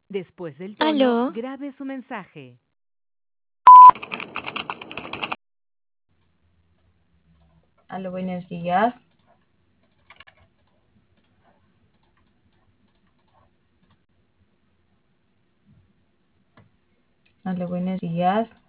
Después del tono, Aló, grabe su mensaje. Aló, buenos días. Aló, buenos días.